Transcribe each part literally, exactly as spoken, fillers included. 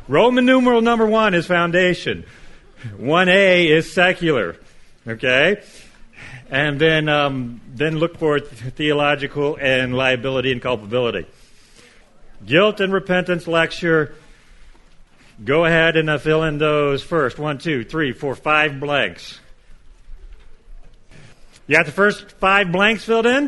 Roman numeral number one is foundation. one A is secular. Okay? And then um, then look for theological and liability and culpability. Guilt and repentance lecture. Go ahead and uh, fill in those first. One, two, three, four, five blanks. You got the first five blanks filled in?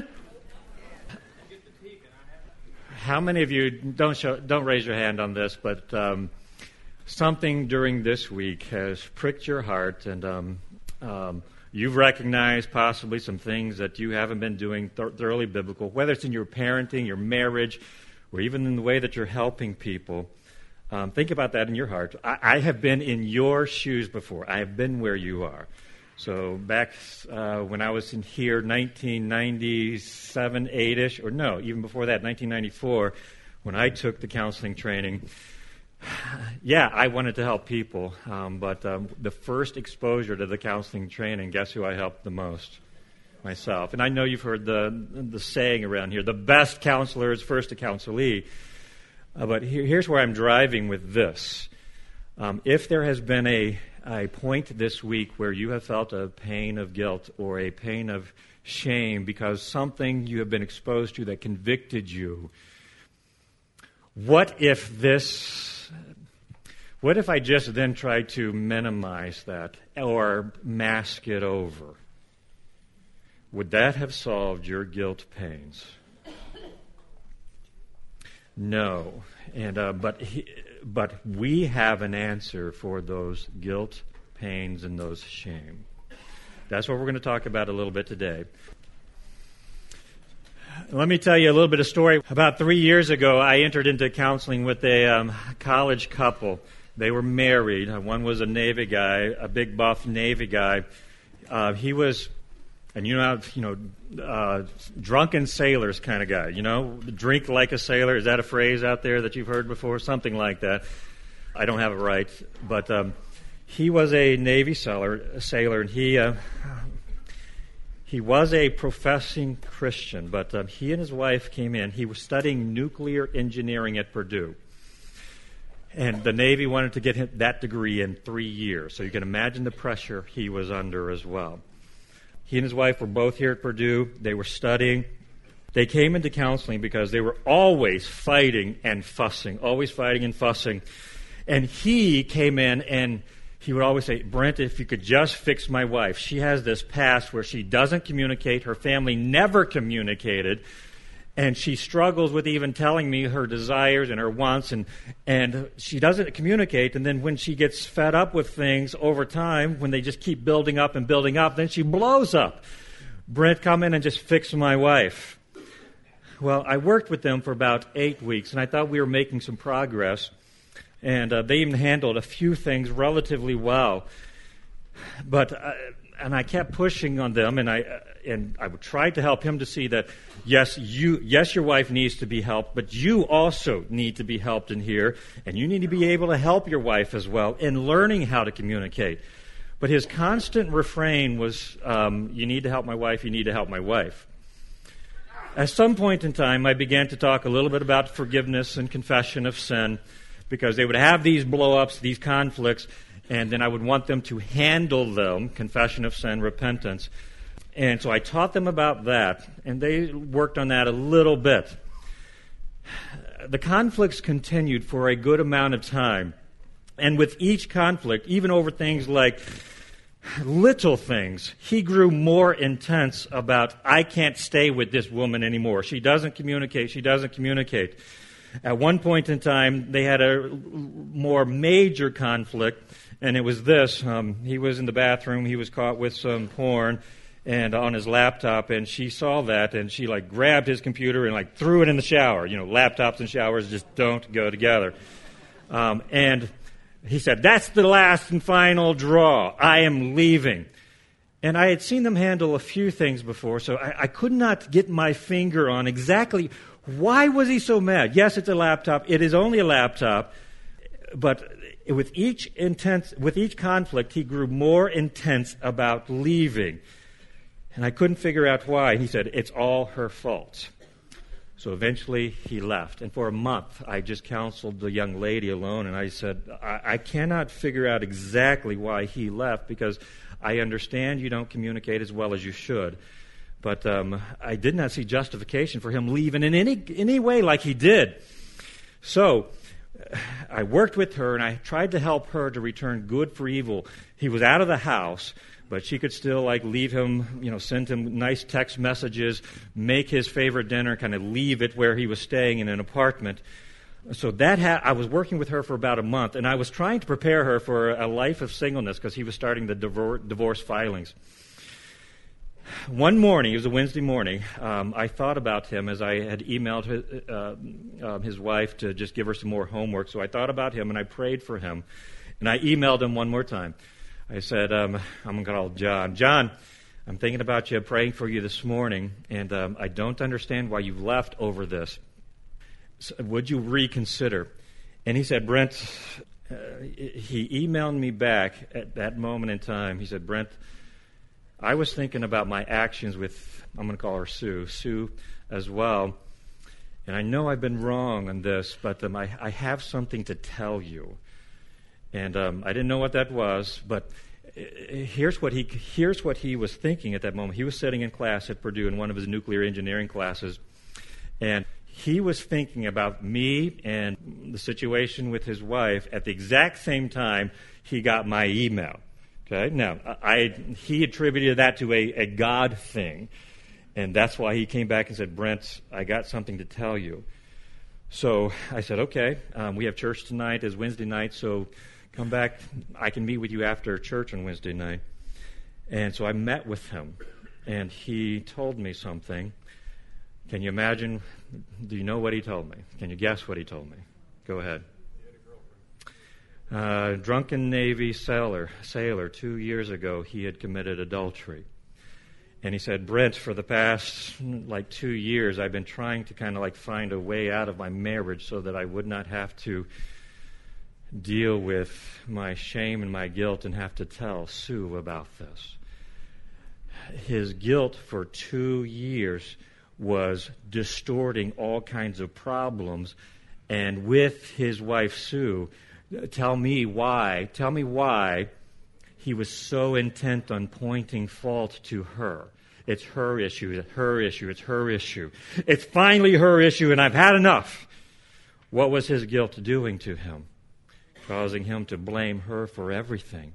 How many of you, don't show, don't raise your hand on this, but um, something during this week has pricked your heart, and um, um, you've recognized possibly some things that you haven't been doing th- thoroughly biblical, whether it's in your parenting, your marriage, or even in the way that you're helping people. Um, think about that in your heart. I, I have been in your shoes before. I have been where you are. So back uh, when I was in here, nineteen ninety-seven, eight-ish, or no, even before that, nineteen ninety-four, when I took the counseling training, yeah, I wanted to help people. Um, but um, the first exposure to the counseling training, guess who I helped the most? Myself. And I know you've heard the the saying around here, the best counselor is first a counselee. Uh, but here, here's where I'm driving with this. Um, if there has been a, a point this week where you have felt a pain of guilt or a pain of shame because something you have been exposed to that convicted you, what if this, what if I just then tried to minimize that or mask it over? Would that have solved your guilt pains? No, and uh, but he, but we have an answer for those guilt, pains, and those shame. That's what we're going to talk about a little bit today. Let me tell you a little bit of story. About three years ago, I entered into counseling with a um, college couple. They were married. One was a Navy guy, a big buff Navy guy. Uh, he was. And you know, you know, uh, drunken sailors kind of guy. You know, drink like a sailor. Is that a phrase out there that you've heard before? Something like that. I don't have it right, but um, he was a Navy sailor. A sailor, and he uh, he was a professing Christian. But um, he and his wife came in. He was studying nuclear engineering at Purdue, and the Navy wanted to get him that degree in three years. So you can imagine the pressure he was under as well. He and his wife were both here at Purdue. They were studying. They came into counseling because they were always fighting and fussing, always fighting and fussing. And he came in and he would always say, Brent, if you could just fix my wife. She has this past where she doesn't communicate. Her family never communicated. And she struggles with even telling me her desires and her wants, and, and she doesn't communicate. And then when she gets fed up with things over time, when they just keep building up and building up, then she blows up. Brent, come in and just fix my wife. Well, I worked with them for about eight weeks, and I thought we were making some progress. And uh, they even handled a few things relatively well. But uh, and I kept pushing on them, and I uh, and I tried to help him to see that yes, you yes, your wife needs to be helped, but you also need to be helped in here, and you need to be able to help your wife as well in learning how to communicate. But his constant refrain was, um, "You need to help my wife. You need to help my wife." At some point in time, I began to talk a little bit about forgiveness and confession of sin, because they would have these blow-ups, these conflicts, and then I would want them to handle them, confession of sin, repentance. And so I taught them about that, and they worked on that a little bit. The conflicts continued for a good amount of time. And with each conflict, even over things like little things, he grew more intense about, I can't stay with this woman anymore. She doesn't communicate. She doesn't communicate. At one point in time, they had a more major conflict, and it was this. Um, he was in the bathroom. He was caught with some porn and on his laptop, and she saw that, and she like grabbed his computer and like threw it in the shower. You know, laptops and showers just don't go together. Um, and he said, that's the last and final draw. I am leaving. And I had seen them handle a few things before, so I, I could not get my finger on exactly why was he so mad. Yes, it's a laptop. It is only a laptop. But with each intense, with each conflict, he grew more intense about leaving. And I couldn't figure out why. He said, it's all her fault. So eventually he left. And for a month, I just counseled the young lady alone, and I said, I, I cannot figure out exactly why he left, because I understand you don't communicate as well as you should. But um, I did not see justification for him leaving in any, any way like he did. So I worked with her, and I tried to help her to return good for evil. He was out of the house, but she could still like leave him, you know, send him nice text messages, make his favorite dinner, kind of leave it where he was staying in an apartment. So that ha- I was working with her for about a month, and I was trying to prepare her for a life of singleness because he was starting the divor- divorce filings. One morning, it was a Wednesday morning, um, I thought about him as I had emailed his, uh, uh, his wife to just give her some more homework. So I thought about him, and I prayed for him. And I emailed him one more time. I said, um, I'm going to call John. John, I'm thinking about you, praying for you this morning, and um, I don't understand why you've left over this. So would you reconsider? And he said, Brent, uh, he emailed me back at that moment in time. He said, Brent, I was thinking about my actions with, I'm going to call her Sue, Sue as well. And I know I've been wrong on this, but um, I, I have something to tell you. And um, I didn't know what that was, but here's what he here's what he was thinking at that moment. He was sitting in class at Purdue in one of his nuclear engineering classes, and he was thinking about me and the situation with his wife at the exact same time he got my email. Okay, now, I, he attributed that to a, a God thing, and that's why he came back and said, Brent, I got something to tell you. So I said, okay, um, we have church tonight as Wednesday night, so come back. I can meet with you after church on Wednesday night. And so I met with him, and he told me something. Can you imagine? Do you know what he told me? Can you guess what he told me? Go ahead. Uh, drunken Navy sailor, sailor, two years ago, he had committed adultery. And he said, Brent, for the past, like, two years, I've been trying to kind of, like, find a way out of my marriage so that I would not have to deal with my shame and my guilt and have to tell Sue about this. His guilt for two years was distorting all kinds of problems, and with his wife, Sue, Tell me why, tell me why he was so intent on pointing fault to her. It's her issue, it's her issue, it's her issue. It's finally her issue, and I've had enough. What was his guilt doing to him? Causing him to blame her for everything.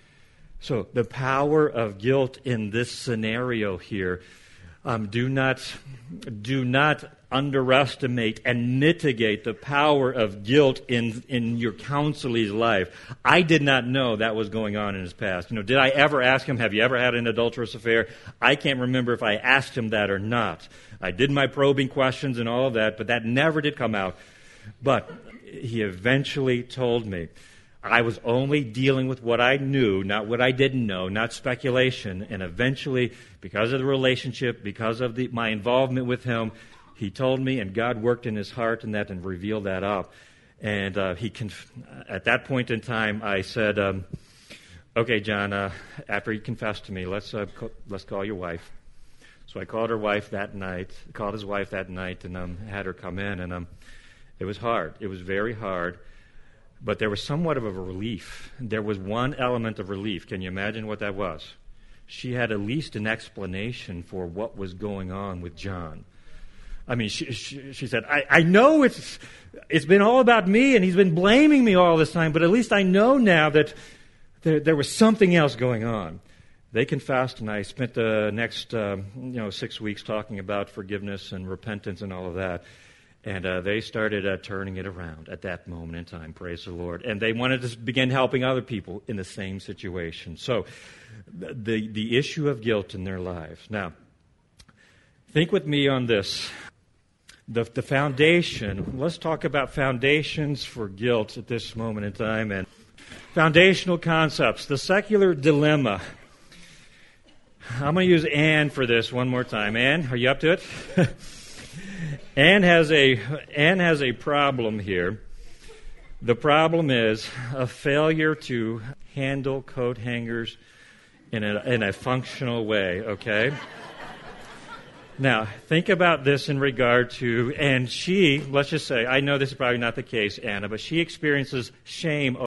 So the power of guilt in this scenario here, um, do not, do not underestimate and mitigate the power of guilt in in your counselee's life. I did not know that was going on in his past. You know, did I ever ask him, have you ever had an adulterous affair? I can't remember if I asked him that or not. I did my probing questions and all of that, but that never did come out. But he eventually told me. I was only dealing with what I knew, not what I didn't know, not speculation. And eventually, because of the relationship, because of the, my involvement with him, he told me, and God worked in his heart in that and revealed that up. And uh, he, conf- at that point in time, I said, um, "Okay, John. Uh, after he confessed to me, let's uh, co- let's call your wife." So I called her wife that night. Called his wife that night, and um, had her come in. And um, it was hard. It was very hard. But there was somewhat of a relief. There was one element of relief. Can you imagine what that was? She had at least an explanation for what was going on with John. I mean, she, she, she said, I, I know it's it's been all about me, and he's been blaming me all this time, but at least I know now that there, there was something else going on. They confessed, and I spent the next uh, you know six weeks talking about forgiveness and repentance and all of that. And uh, they started uh, turning it around at that moment in time, praise the Lord. And they wanted to begin helping other people in the same situation. So the the issue of guilt in their lives. Now, think with me on this. The, the foundation, let's talk about foundations for guilt at this moment in time. And foundational concepts, the secular dilemma. I'm going to use Anne for this one more time. Anne, are you up to it? Anne has a Anne has a problem here. The problem is a failure to handle coat hangers in a in a functional way, okay? Now, think about this in regard to, and she, let's just say, I know this is probably not the case, Anna, but she experiences shame